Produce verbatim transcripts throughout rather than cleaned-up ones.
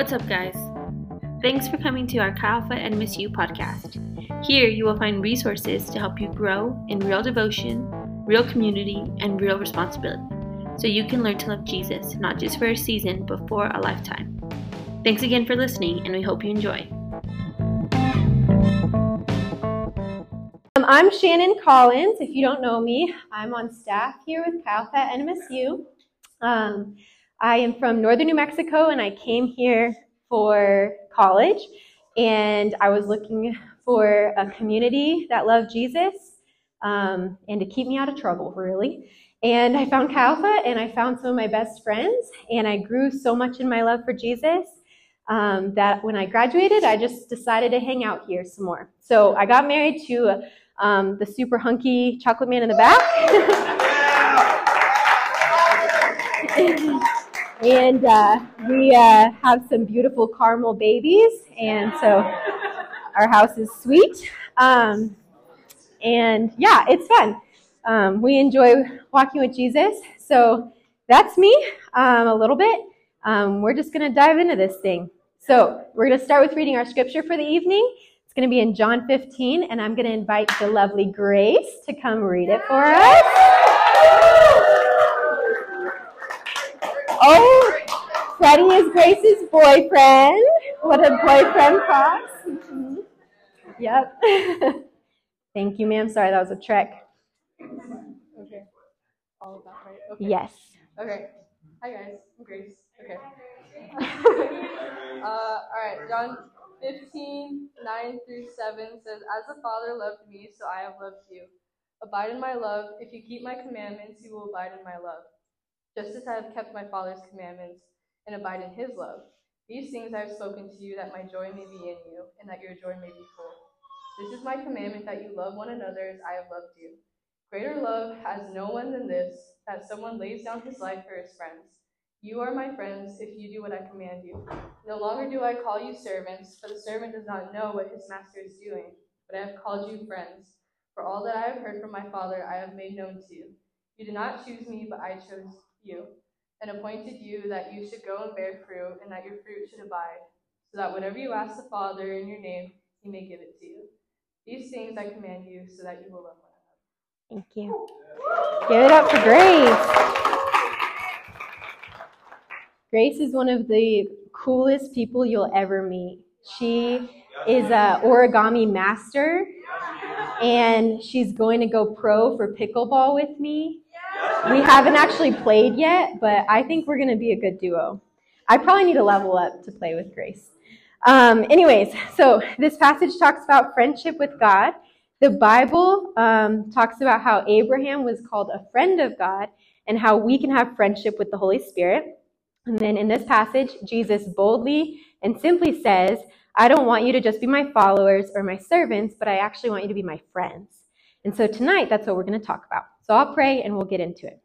What's up, guys? Thanks for coming to our Chi Alpha and Miss You podcast. Here you will find resources to help you grow in real devotion, real community, and real responsibility, so you can learn to love Jesus, not just for a season, but for a lifetime. Thanks again for listening, and we hope you enjoy. Um, I'm Shannon Collins. If you don't know me, I'm on staff here with Chi Alpha and M S U. Um, I am from northern New Mexico, and I came here for college, and I was looking for a community that loved Jesus um, and to keep me out of trouble, really. And I found Chi Alpha, and I found some of my best friends, and I grew so much in my love for Jesus um, that when I graduated, I just decided to hang out here some more. So I got married to um, the super hunky chocolate man in the back. And uh, we uh, have some beautiful caramel babies, and so our house is sweet. Um, and yeah, it's fun. Um, we enjoy walking with Jesus. So that's me um, a little bit. Um, we're just going to dive into this thing. So we're going to start with reading our scripture for the evening. It's going to be in John fifteen, and I'm going to invite the lovely Grace to come read it for us. Oh, Freddie is Grace's boyfriend. What a boyfriend cross. Mm-hmm. Yep. Thank you, ma'am. Sorry, that was a trek. Okay. All of that, right? Okay. Yes. Okay. Hi, guys. I'm Grace. Okay. uh, all right. John fifteen, nine through seven says, "As the Father loved me, so I have loved you. Abide in my love. If you keep my commandments, you will abide in my love. Just as I have kept my Father's commandments and abide in his love. These things I have spoken to you, that my joy may be in you, and that your joy may be full. This is my commandment, that you love one another as I have loved you. Greater love has no one than this, that someone lays down his life for his friends. You are my friends if you do what I command you. No longer do I call you servants, for the servant does not know what his master is doing, but I have called you friends. For all that I have heard from my Father I have made known to you. You did not choose me, but I chose you, and appointed you that you should go and bear fruit, and that your fruit should abide, so that whatever you ask the Father in your name, he may give it to you. These things I command you, so that you will love one another." Thank you. Give it up for Grace. Grace is one of the coolest people you'll ever meet. She is an origami master, and she's going to go pro for pickleball with me. We haven't actually played yet, but I think we're going to be a good duo. I probably need to level up to play with Grace. Um, anyways, so this passage talks about friendship with God. The Bible um, talks about how Abraham was called a friend of God and how we can have friendship with the Holy Spirit. And then in this passage, Jesus boldly and simply says, I don't want you to just be my followers or my servants, but I actually want you to be my friends. And so tonight, that's what we're going to talk about. So I'll pray and we'll get into it.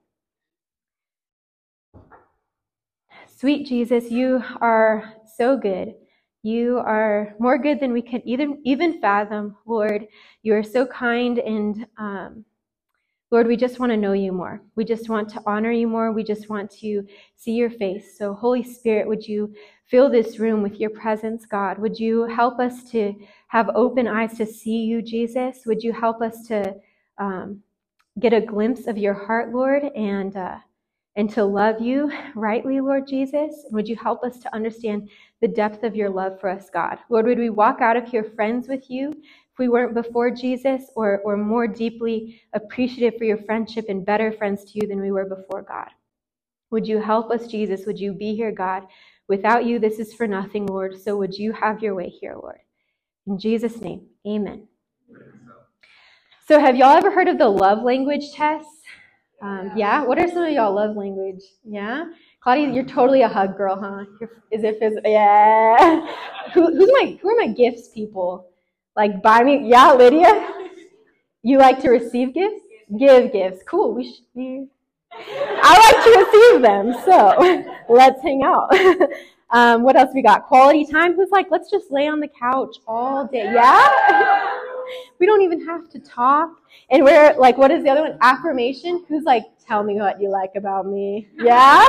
Sweet Jesus, you are so good. You are more good than we can even, even fathom, Lord. You are so kind, and um, Lord, we just want to know you more. We just want to honor you more. We just want to see your face. So Holy Spirit, would you fill this room with your presence, God? Would you help us to have open eyes to see you, Jesus? Would you help us to um, get a glimpse of your heart, Lord, and uh, and to love you rightly, Lord Jesus? Would you help us to understand the depth of your love for us, God? Lord, would we walk out of here friends with you if we weren't before Jesus, or, or more deeply appreciative for your friendship and better friends to you than we were before, God? Would you help us, Jesus? Would you be here, God? Without you, this is for nothing, Lord. So would you have your way here, Lord? In Jesus' name, amen. So have y'all ever heard of the love language test? Um, yeah? What are some of y'all love language? Yeah? Claudia, you're totally a hug girl, huh? You're, is it physical? Yeah. Who, who's my, who are my gifts people? Like, buy me? Yeah, Lydia? You like to receive gifts? Give gifts. Cool. We should be... I like to receive them, so let's hang out. um, what else we got? Quality time. Who's like, let's just lay on the couch all day? Yeah? We don't even have to talk. And we're like, what is the other one? Affirmation. Who's like, tell me what you like about me? Yeah?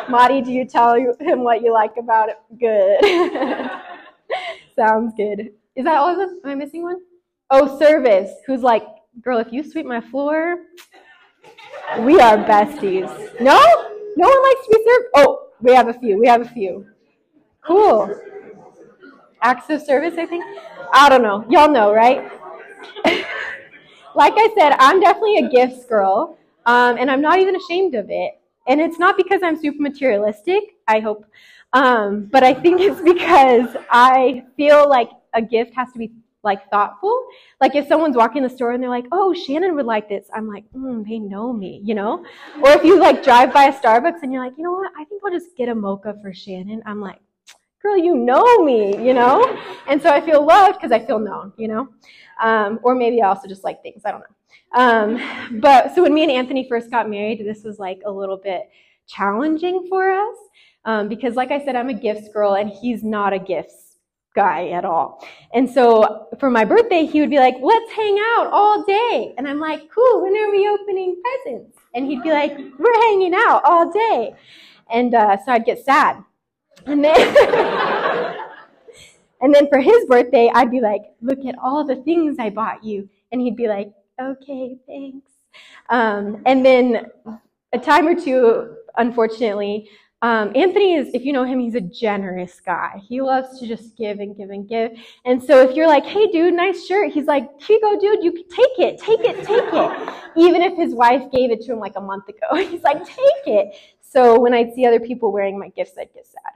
Madi, do you tell him what you like about it? Good. Sounds good. Is that all of them? Am I missing one? Oh, Service, who's like, girl, if you sweep my floor, we are besties. No? No one likes to be served? Oh, we have a few. We have a few. Cool. Acts of service, I think. I don't know. Y'all know, right? Like I said, I'm definitely a gifts girl, um, and I'm not even ashamed of it. And it's not because I'm super materialistic, I hope, um, but I think it's because I feel like a gift has to be like thoughtful. Like if someone's walking in the store and they're like, oh, Shannon would like this, I'm like, mm, they know me, you know? Or if you like drive by a Starbucks and you're like, you know what, I think I'll just get a mocha for Shannon. I'm like, girl, you know me, you know? And so I feel loved because I feel known, you know? Um, or maybe I also just like things, I don't know. Um, but so when me and Anthony first got married, this was like a little bit challenging for us um, because like I said, I'm a gifts girl and he's not a gifts guy at all. And so for my birthday, he would be like, let's hang out all day. And I'm like, cool, when are we opening presents? And he'd be like, we're hanging out all day. And uh, so I'd get sad. And then, and then for his birthday, I'd be like, look at all the things I bought you. And he'd be like, okay, thanks. Um, and then a time or two, unfortunately, um, Anthony is, if you know him, he's a generous guy. He loves to just give and give and give. And so if you're like, hey, dude, nice shirt, he's like, here you go, dude, you can take it, take it, take it. Even if his wife gave it to him like a month ago, he's like, take it. So when I'd see other people wearing my gifts, I'd get sad.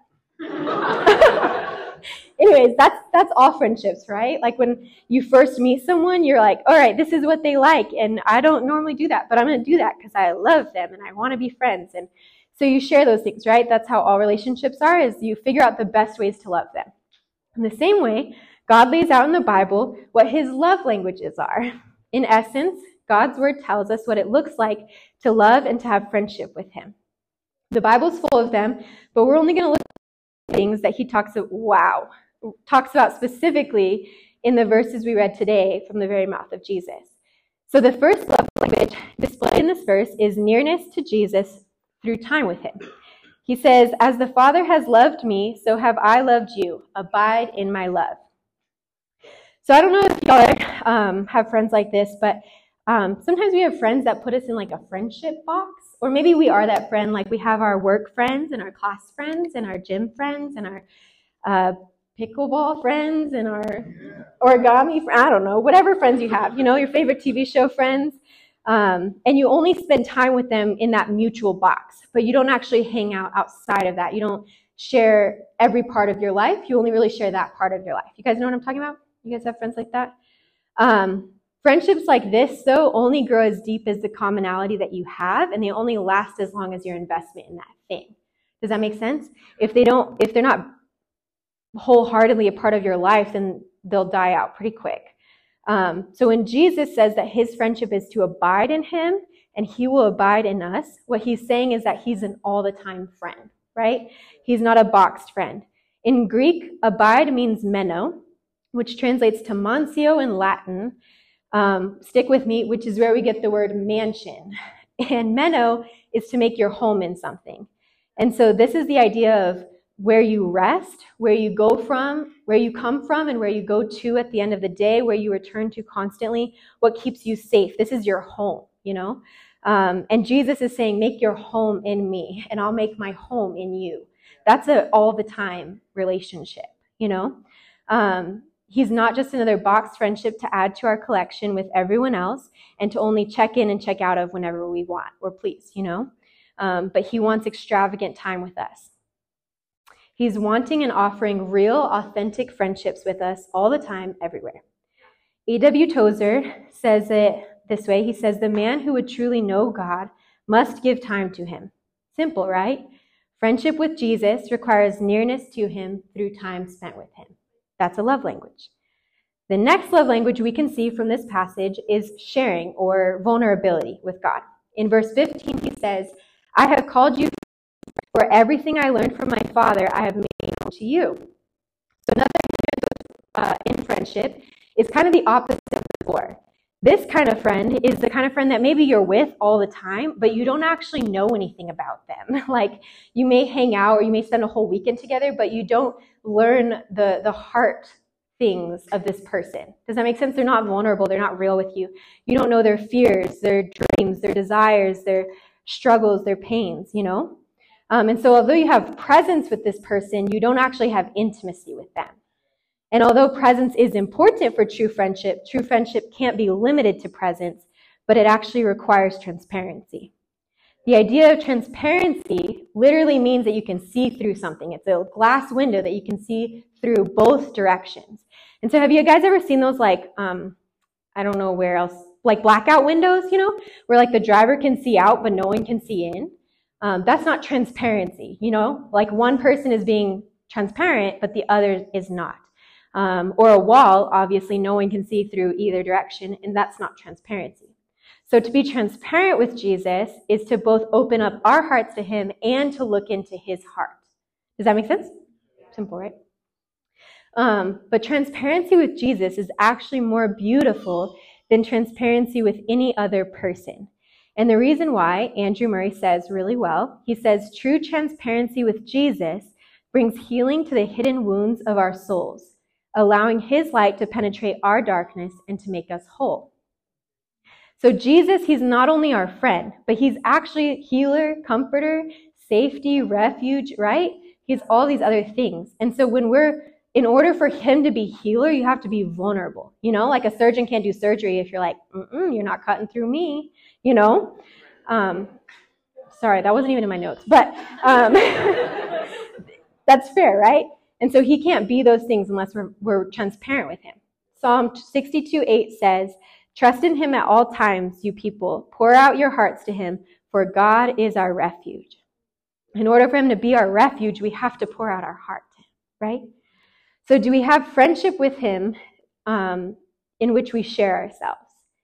Anyways, that's that's all friendships, right? Like when you first meet someone, you're like, all right, this is what they like, and I don't normally do that, but I'm going to do that because I love them and I want to be friends. And so you share those things, right? That's how all relationships are, is you figure out the best ways to love them. In the same way, God lays out in the Bible what his love languages are. In essence, God's word tells us what it looks like to love and to have friendship with him. The Bible's full of them, but we're only going to look at things that he talks about, wow, talks about specifically in the verses we read today from the very mouth of Jesus. So the first love language displayed in this verse is nearness to Jesus through time with him. He says, as the Father has loved me, so have I loved you. Abide in my love. So I don't know if y'all um, have friends like this, but um, sometimes we have friends that put us in like a friendship box. Or maybe we are that friend, like we have our work friends and our class friends and our gym friends and our uh, pickleball friends and our origami, I don't know, whatever friends you have, you know, your favorite T V show friends. Um, and you only spend time with them in that mutual box, but you don't actually hang out outside of that. You don't share every part of your life. You only really share that part of your life. You guys know what I'm talking about? You guys have friends like that? Um, friendships like this, though, only grow as deep as the commonality that you have, and they only last as long as your investment in that thing. Does that make sense? If they don't, if they're not wholeheartedly a part of your life, then they'll die out pretty quick. Um, so when Jesus says that his friendship is to abide in him and he will abide in us, what he's saying is that he's an all-the-time friend, right? He's not a boxed friend. In Greek, abide means meno, which translates to mansio in Latin. Um, stick with me, which is where we get the word mansion. And meno is to make your home in something. And so this is the idea of where you rest, where you go from, where you come from, and where you go to at the end of the day, where you return to constantly, what keeps you safe. This is your home, you know? Um, and Jesus is saying, make your home in me, and I'll make my home in you. That's an all-the-time relationship, you know? Um, he's not just another box friendship to add to our collection with everyone else and to only check in and check out of whenever we want or please, you know? Um, but he wants extravagant time with us. He's wanting and offering real, authentic friendships with us all the time, everywhere. A W Tozer says it this way. He says, the man who would truly know God must give time to him. Simple, right? Friendship with Jesus requires nearness to him through time spent with him. That's a love language. The next love language we can see from this passage is sharing or vulnerability with God. In verse fifteen, he says, I have called you, for everything I learned from my Father I have made known to you. So another uh, in friendship is kind of the opposite of before. This kind of friend is the kind of friend that maybe you're with all the time, but you don't actually know anything about them. Like, you may hang out or you may spend a whole weekend together, but you don't learn the, the heart things of this person. Does that make sense? They're not vulnerable. They're not real with you. You don't know their fears, their dreams, their desires, their struggles, their pains, you know? Um, and so although you have presence with this person, you don't actually have intimacy with them. And although presence is important for true friendship, true friendship can't be limited to presence, but it actually requires transparency. The idea of transparency literally means that you can see through something. It's a glass window that you can see through both directions. And so have you guys ever seen those, like, um, I don't know where else, like blackout windows, you know, where like the driver can see out, but no one can see in? Um, that's not transparency, you know, like one person is being transparent, but the other is not. Um, or a wall, obviously no one can see through either direction, and that's not transparency. So to be transparent with Jesus is to both open up our hearts to him and to look into his heart. Does that make sense? Simple, right? Um, but transparency with Jesus is actually more beautiful than transparency with any other person. And the reason why, Andrew Murray says really well, he says, true transparency with Jesus brings healing to the hidden wounds of our souls, allowing his light to penetrate our darkness and to make us whole. So Jesus, he's not only our friend, but he's actually healer, comforter, safety, refuge, right? He's all these other things. And so when we're, in order for him to be healer, you have to be vulnerable. You know, like a surgeon can't do surgery if you're like, mm-mm, you're not cutting through me, you know? Um, sorry, that wasn't even in my notes, but um, that's fair, right? And so he can't be those things unless we're, we're transparent with him. Psalm sixty-two eight says, trust in him at all times, you people. Pour out your hearts to him, for God is our refuge. In order for him to be our refuge, we have to pour out our heart to him, right? So do we have friendship with him um, in which we share ourselves?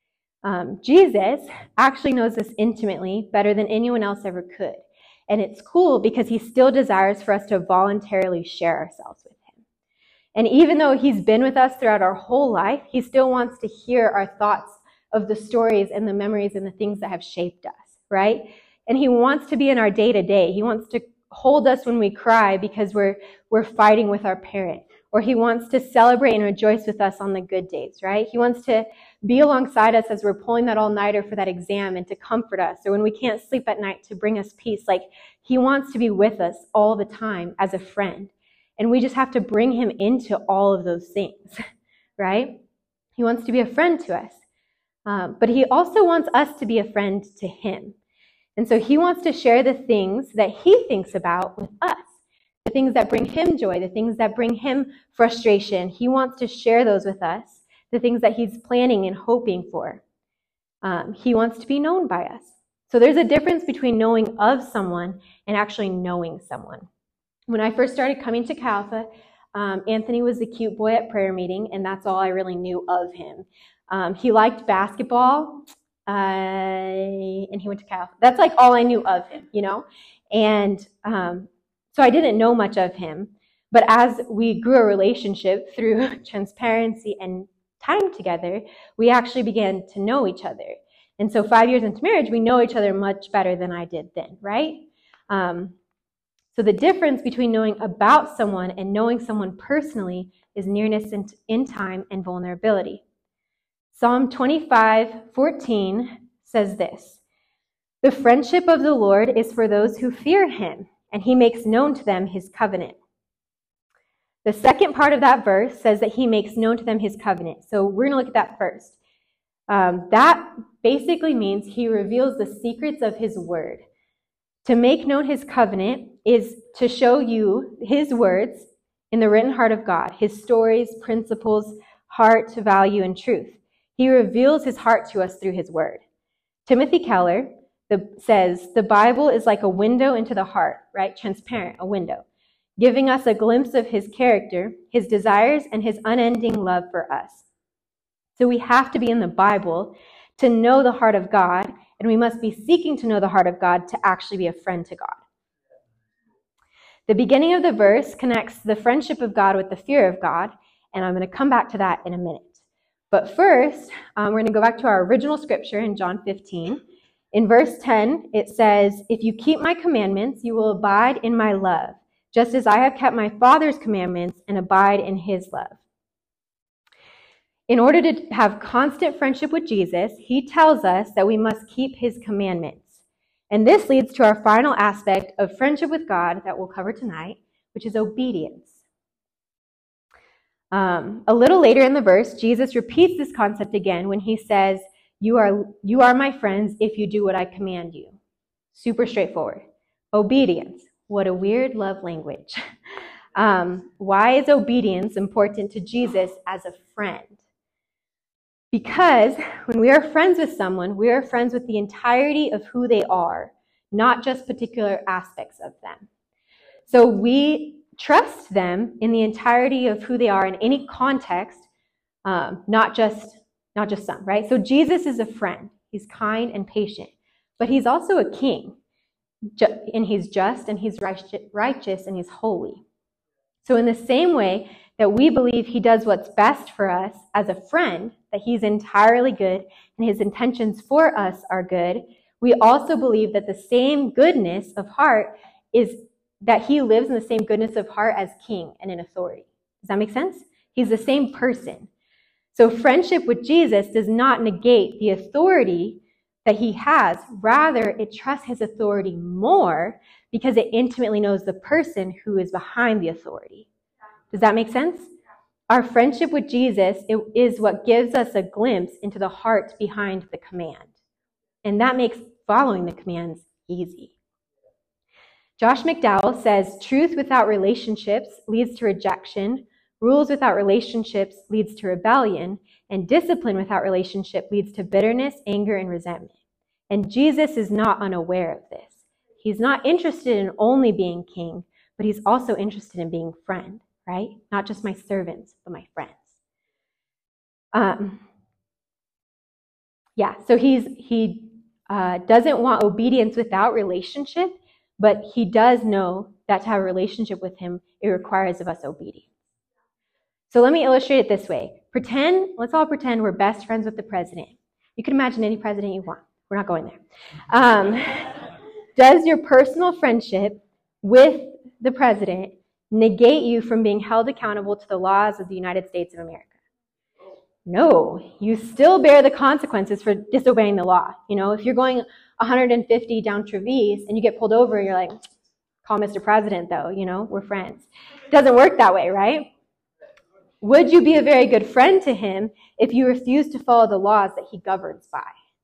Um, Jesus actually knows this intimately better than anyone else ever could. And it's cool because he still desires for us to voluntarily share ourselves with him. And even though he's been with us throughout our whole life, he still wants to hear our thoughts of the stories and the memories and the things that have shaped us, right? And he wants to be in our day-to-day. He wants to hold us when we cry because we're we're fighting with our parent. Or he wants to celebrate and rejoice with us on the good days, right? He wants to be alongside us as we're pulling that all-nighter for that exam and to comfort us, or when we can't sleep at night to bring us peace. Like, he wants to be with us all the time as a friend. And we just have to bring him into all of those things, right? He wants to be a friend to us. Um, but he also wants us to be a friend to him. And so he wants to share the things that he thinks about with us. The things that bring him joy, the things that bring him frustration. He wants to share those with us, the things that he's planning and hoping for. Um, he wants to be known by us. So there's a difference between knowing of someone and actually knowing someone. When I first started coming to Cal Alpha, um, Anthony was the cute boy at prayer meeting, and that's all I really knew of him. Um, he liked basketball, uh, and he went to Cal Alpha. That's like all I knew of him, you know? And um, so I didn't know much of him. But as we grew a relationship through transparency and time together, we actually began to know each other. And so five years into marriage, we know each other much better than I did then, right? Um, so the difference between knowing about someone and knowing someone personally is nearness in, in time and vulnerability. Psalm twenty-five fourteen says this, "The friendship of the Lord is for those who fear him, and he makes known to them his covenant." The second part of that verse says that he makes known to them his covenant. So we're going to look at that first. Um, that basically means he reveals the secrets of his word. To make known his covenant is to show you his words in the written heart of God, his stories, principles, heart, value, and truth. He reveals his heart to us through his word. Timothy Keller the, says, the Bible is like a window into the heart, right? Transparent, a window, giving us a glimpse of his character, his desires, and his unending love for us. So we have to be in the Bible to know the heart of God, and we must be seeking to know the heart of God to actually be a friend to God. The beginning of the verse connects the friendship of God with the fear of God, and I'm going to come back to that in a minute. But first, um, we're going to go back to our original scripture in John fifteen. In verse ten, it says, "If you keep my commandments, you will abide in my love, just as I have kept my Father's commandments and abide in his love." In order to have constant friendship with Jesus, he tells us that we must keep his commandments. And this leads to our final aspect of friendship with God that we'll cover tonight, which is obedience. Um, a little later in the verse, Jesus repeats this concept again when he says, you are, you are my friends if you do what I command you. Super straightforward. Obedience. What a weird love language. Um, why is obedience important to Jesus as a friend? Because when we are friends with someone, we are friends with the entirety of who they are, not just particular aspects of them. So we trust them in the entirety of who they are in any context, um, not just not just some, right? So Jesus is a friend. He's kind and patient, but he's also a king, and he's just and he's righteous and he's holy. So in the same way that we believe he does what's best for us as a friend, that he's entirely good and his intentions for us are good, we also believe that the same goodness of heart is that he lives in the same goodness of heart as king and in authority. Does that make sense? He's the same person. So friendship with Jesus does not negate the authority that he has. Rather, it trusts his authority more because it intimately knows the person who is behind the authority. Does that make sense? Our friendship with Jesus is what gives us a glimpse into the heart behind the command. And that makes following the commands easy. Josh McDowell says, truth without relationships leads to rejection, rules without relationships leads to rebellion, and discipline without relationship leads to bitterness, anger, and resentment. And Jesus is not unaware of this. He's not interested in only being king, but he's also interested in being friend, right? Not just my servants, but my friends. Um, yeah, so he's he uh, doesn't want obedience without relationship, but he does know that to have a relationship with him, it requires of us obedience. So let me illustrate it this way. Pretend, let's all pretend we're best friends with the president. You can imagine any president you want. We're not going there. Um, does your personal friendship with the president negate you from being held accountable to the laws of the United States of America? No, you still bear the consequences for disobeying the law. You know, if you're going one hundred fifty down Travis and you get pulled over, you're like, call Mister President though, you know, we're friends. It doesn't work that way, right? Would you be a very good friend to him if you refuse to follow the laws that he governs by?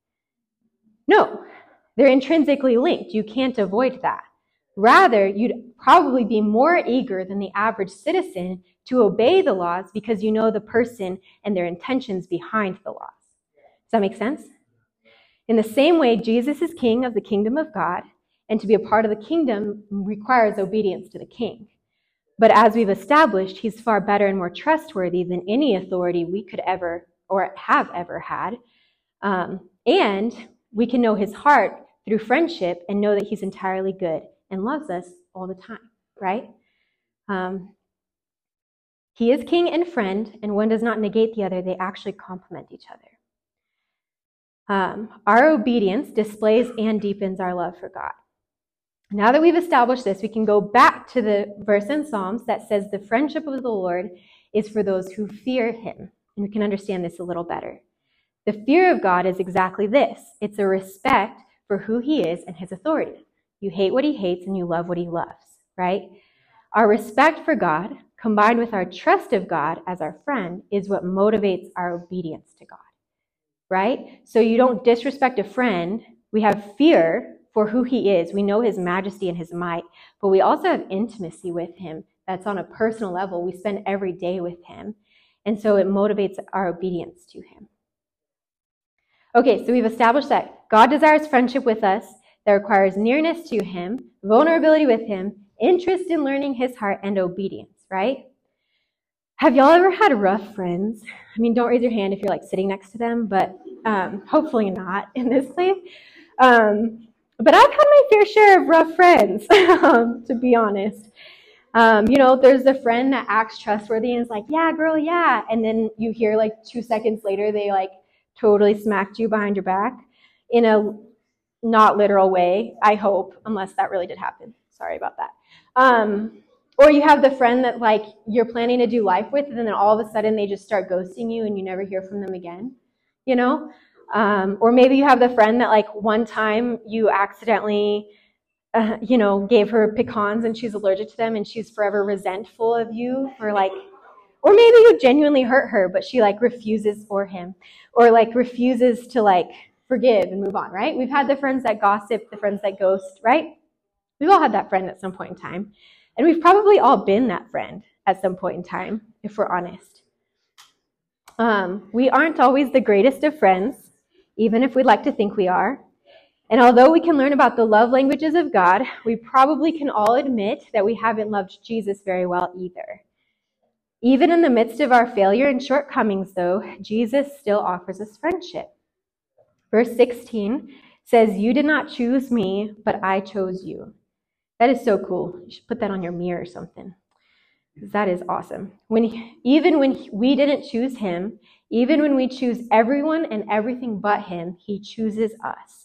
No, they're intrinsically linked. You can't avoid that. Rather, you'd probably be more eager than the average citizen to obey the laws because you know the person and their intentions behind the laws. Does that make sense? In the same way, Jesus is king of the kingdom of God, and to be a part of the kingdom requires obedience to the king. But as we've established, he's far better and more trustworthy than any authority we could ever or have ever had. Um, and we can know his heart through friendship and know that he's entirely good and loves us all the time, right? Um, he is king and friend, and one does not negate the other. They actually complement each other. Um, our obedience displays and deepens our love for God. Now that we've established this, we can go back to the verse in Psalms that says the friendship of the Lord is for those who fear him. And we can understand this a little better. The fear of God is exactly this. It's a respect for who he is and his authority. You hate what he hates and you love what he loves, right? Our respect for God, combined with our trust of God as our friend, is what motivates our obedience to God, right? So you don't disrespect a friend. We have fear for who he is. We know his majesty and his might, but we also have intimacy with him that's on a personal level. We spend every day with him, and so it motivates our obedience to him. Okay, so we've established that God desires friendship with us that requires nearness to him, vulnerability with him, interest in learning his heart, and obedience, right? Have y'all ever had rough friends? I mean, don't raise your hand if you're like sitting next to them, but um, hopefully not in this place. Um, but I've had my fair share of rough friends, um, to be honest. Um, you know, there's the friend that acts trustworthy and is like, yeah, girl, yeah. And then you hear like two seconds later, they like totally smacked you behind your back in a not literal way, I hope, unless that really did happen. Sorry about that. Um, or you have the friend that like you're planning to do life with, and then all of a sudden they just start ghosting you and you never hear from them again, you know? Um, or maybe you have the friend that like one time you accidentally Uh, you know, gave her pecans and she's allergic to them and she's forever resentful of you for like, or maybe you genuinely hurt her, but she like refuses for him or like refuses to like forgive and move on, right? We've had the friends that gossip, the friends that ghost, right? We've all had that friend at some point in time. And we've probably all been that friend at some point in time, if we're honest. Um, we aren't always the greatest of friends, even if we'd like to think we are. And although we can learn about the love languages of God, we probably can all admit that we haven't loved Jesus very well either. Even in the midst of our failure and shortcomings, though, Jesus still offers us friendship. Verse sixteen says, "You did not choose me, but I chose you." That is so cool. You should put that on your mirror or something. That is awesome. When he, even when we didn't choose him, even when we choose everyone and everything but him, he chooses us.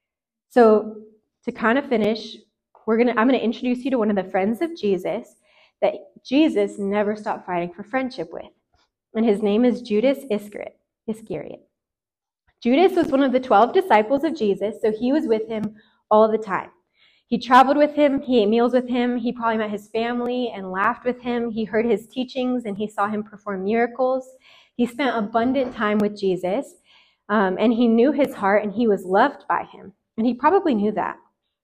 So to kind of finish, we're gonna I'm gonna introduce you to one of the friends of Jesus that Jesus never stopped fighting for friendship with. And his name is Judas Iscariot. Iscariot. Judas was one of the twelve disciples of Jesus, so he was with him all the time. He traveled with him, he ate meals with him, he probably met his family and laughed with him, he heard his teachings and he saw him perform miracles. He spent abundant time with Jesus, um, and he knew his heart and he was loved by him. And he probably knew that.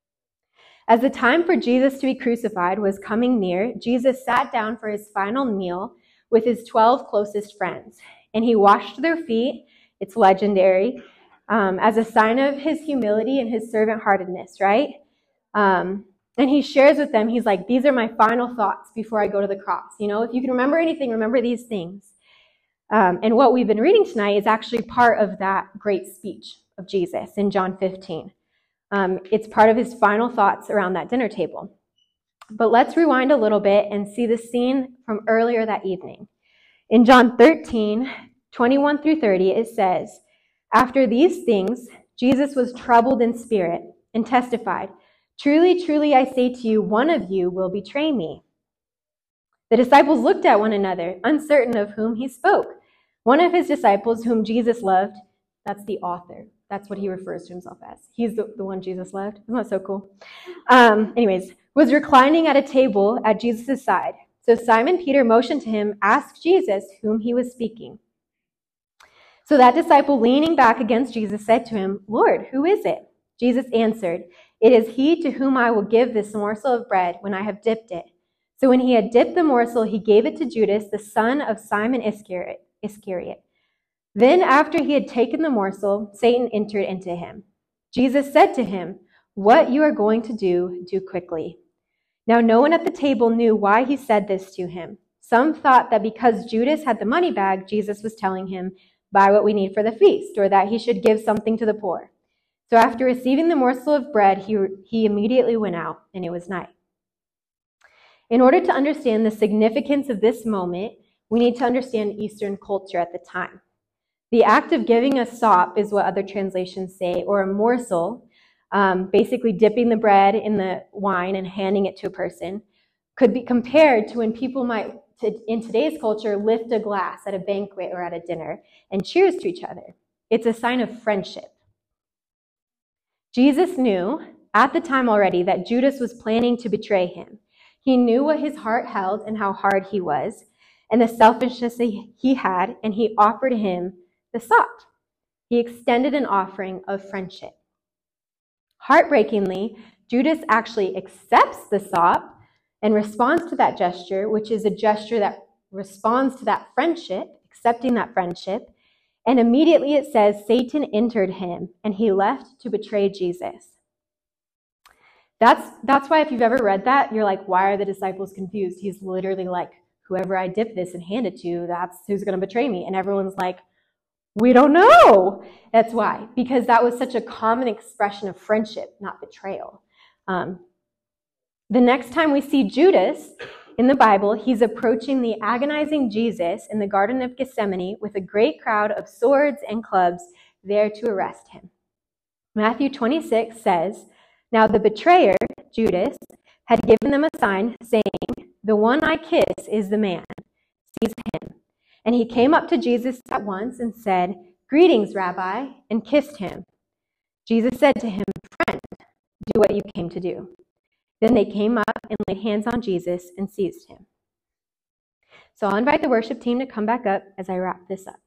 As the time for Jesus to be crucified was coming near, Jesus sat down for his final meal with his twelve closest friends. And he washed their feet, it's legendary, um, as a sign of his humility and his servant-heartedness, right? Um, and he shares with them, he's like, these are my final thoughts before I go to the cross. You know, if you can remember anything, remember these things. Um, and what we've been reading tonight is actually part of that great speech of Jesus in John fifteen. Um, it's part of his final thoughts around that dinner table. But let's rewind a little bit and see the scene from earlier that evening. In John thirteen, twenty-one through thirty, it says, "After these things, Jesus was troubled in spirit and testified, 'Truly, truly, I say to you, one of you will betray me.' The disciples looked at one another, uncertain of whom he spoke. One of his disciples, whom Jesus loved," that's the author. That's what he refers to himself as. He's the, the one Jesus loved. Isn't that so cool? Um, anyways, was reclining at a table at Jesus' side. So Simon Peter motioned to him, ask Jesus whom he was speaking. So that disciple, leaning back against Jesus, said to him, "Lord, who is it?" Jesus answered, "It is he to whom I will give this morsel of bread when I have dipped it." So when he had dipped the morsel, he gave it to Judas, the son of Simon Iscariot. Iscariot. Then after he had taken the morsel, Satan entered into him. Jesus said to him, "What you are going to do, do quickly." Now no one at the table knew why he said this to him. Some thought that because Judas had the money bag, Jesus was telling him, "Buy what we need for the feast," or that he should give something to the poor. So after receiving the morsel of bread, he, he immediately went out, and it was night. In order to understand the significance of this moment, we need to understand Eastern culture at the time. The act of giving a sop is what other translations say, or a morsel, um, basically dipping the bread in the wine and handing it to a person, could be compared to when people might, to, in today's culture, lift a glass at a banquet or at a dinner and cheers to each other. It's a sign of friendship. Jesus knew at the time already that Judas was planning to betray him. He knew what his heart held and how hard he was, and the selfishness he had, and he offered him the sop. He extended an offering of friendship. Heartbreakingly, Judas actually accepts the sop and responds to that gesture, which is a gesture that responds to that friendship, accepting that friendship. And immediately it says Satan entered him and he left to betray Jesus. That's, that's why if you've ever read that, you're like, why are the disciples confused? He's literally like, whoever I dip this and hand it to, that's who's going to betray me. And everyone's like, we don't know. That's why, because that was such a common expression of friendship, not betrayal. Um, the next time we see Judas in the Bible, he's approaching the agonizing Jesus in the Garden of Gethsemane with a great crowd of swords and clubs there to arrest him. Matthew twenty-six says, "Now the betrayer, Judas, had given them a sign, saying, 'The one I kiss is the man. Seize him.' And he came up to Jesus at once and said, 'Greetings, Rabbi,' and kissed him. Jesus said to him, 'Friend, do what you came to do.' Then they came up and laid hands on Jesus and seized him." So I'll invite the worship team to come back up as I wrap this up.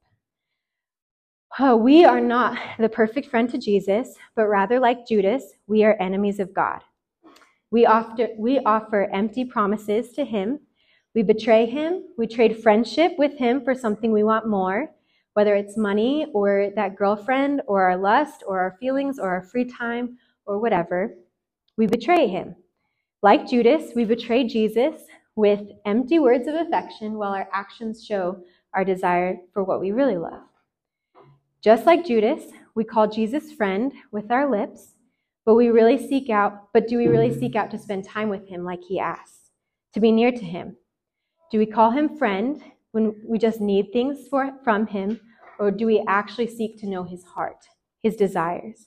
Oh, we are not the perfect friend to Jesus, but rather like Judas, we are enemies of God. We offer, we offer empty promises to him. We betray him. We trade friendship with him for something we want more, whether it's money or that girlfriend or our lust or our feelings or our free time or whatever. We betray him. Like Judas, we betray Jesus with empty words of affection while our actions show our desire for what we really love. Just like Judas, we call Jesus friend with our lips, but we really seek out, but do we really seek out to spend time with him like he asks, to be near to him? Do we call him friend when we just need things for, from him, or do we actually seek to know his heart, his desires?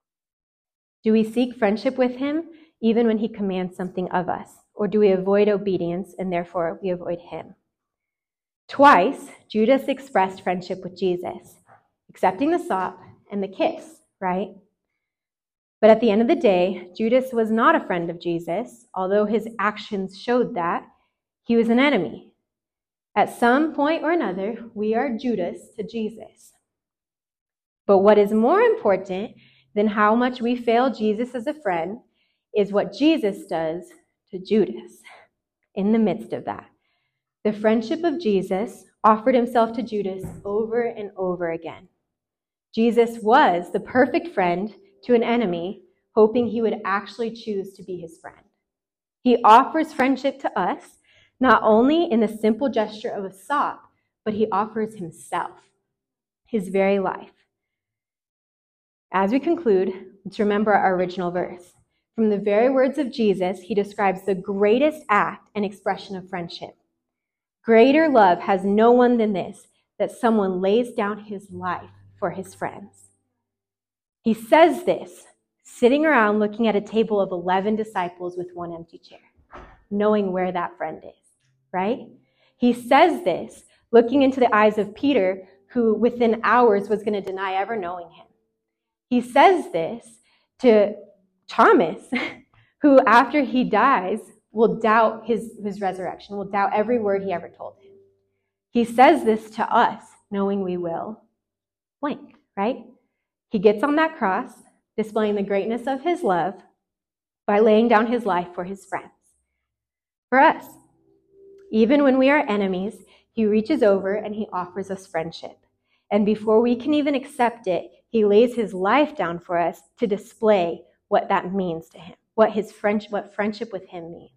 Do we seek friendship with him even when he commands something of us, or do we avoid obedience and therefore we avoid him? Twice, Judas expressed friendship with Jesus, accepting the sop and the kiss, right? But at the end of the day, Judas was not a friend of Jesus, although his actions showed that. He was an enemy. At some point or another, we are Judas to Jesus. But what is more important than how much we fail Jesus as a friend is what Jesus does to Judas in the midst of that. The friendship of Jesus offered himself to Judas over and over again. Jesus was the perfect friend to an enemy, hoping he would actually choose to be his friend. He offers friendship to us, not only in the simple gesture of a sop, but he offers himself, his very life. As we conclude, let's remember our original verse. From the very words of Jesus, he describes the greatest act and expression of friendship. Greater love has no one than this, that someone lays down his life for his friends. He says this, sitting around looking at a table of eleven disciples with one empty chair, knowing where that friend is, right? He says this, looking into the eyes of Peter, who within hours was going to deny ever knowing him. He says this to Thomas, who after he dies will doubt his, his resurrection, will doubt every word he ever told him. He says this to us, knowing we will blank, right? He gets on that cross, displaying the greatness of his love by laying down his life for his friends. For us, even when we are enemies, he reaches over and he offers us friendship. And before we can even accept it, he lays his life down for us to display what that means to him, what his friendship, what friendship with him means.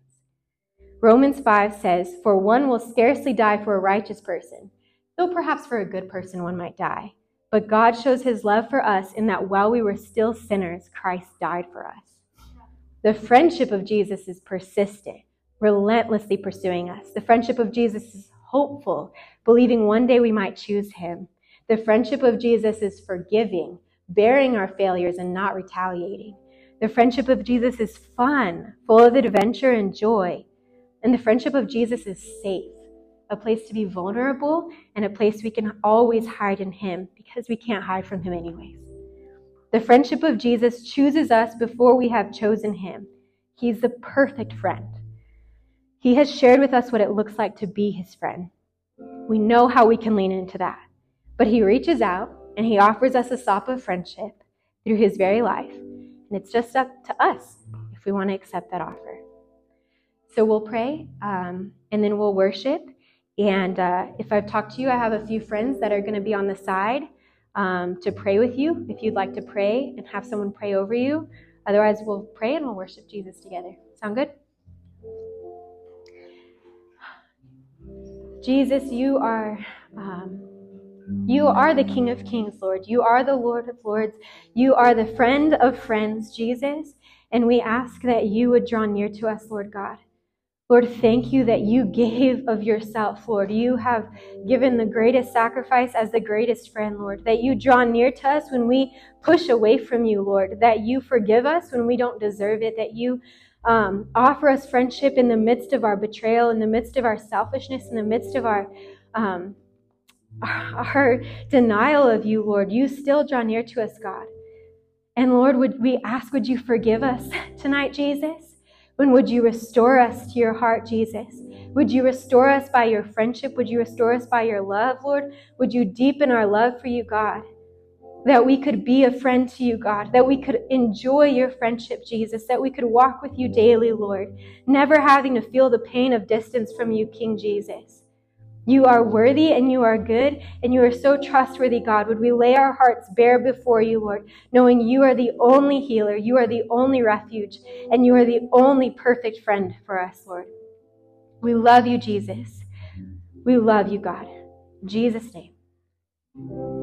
Romans five says, "For one will scarcely die for a righteous person, though perhaps for a good person one might die. But God shows his love for us in that while we were still sinners, Christ died for us." The friendship of Jesus is persistent, relentlessly pursuing us. The friendship of Jesus is hopeful, believing one day we might choose him. The friendship of Jesus is forgiving, bearing our failures and not retaliating. The friendship of Jesus is fun, full of adventure and joy. And the friendship of Jesus is safe, a place to be vulnerable and a place we can always hide in him because we can't hide from him anyways. The friendship of Jesus chooses us before we have chosen him. He's the perfect friend. He has shared with us what it looks like to be his friend. We know how we can lean into that. But he reaches out and he offers us a sop of friendship through his very life. And it's just up to us if we want to accept that offer. So we'll pray um, and then we'll worship. And uh, if I've talked to you, I have a few friends that are going to be on the side um, to pray with you if you'd like to pray and have someone pray over you. Otherwise, we'll pray and we'll worship Jesus together. Sound good? Jesus, you are um, you are the King of Kings, Lord. You are the Lord of Lords. You are the friend of friends, Jesus. And we ask that you would draw near to us, Lord God. Lord, thank you that you gave of yourself, Lord. You have given the greatest sacrifice as the greatest friend, Lord. That you draw near to us when we push away from you, Lord. That you forgive us when we don't deserve it. That you um, offer us friendship in the midst of our betrayal, in the midst of our selfishness, in the midst of our, um, our denial of you, Lord. You still draw near to us, God. And Lord, would we ask, would you forgive us tonight, Jesus? When would you restore us to your heart, Jesus? Would you restore us by your friendship? Would you restore us by your love, Lord? Would you deepen our love for you, God? That we could be a friend to you, God. That we could enjoy your friendship, Jesus. That we could walk with you daily, Lord. Never having to feel the pain of distance from you, King Jesus. You are worthy and you are good and you are so trustworthy, God. Would we lay our hearts bare before you, Lord, knowing you are the only healer, you are the only refuge, and you are the only perfect friend for us, Lord. We love you, Jesus. We love you, God. In Jesus' name.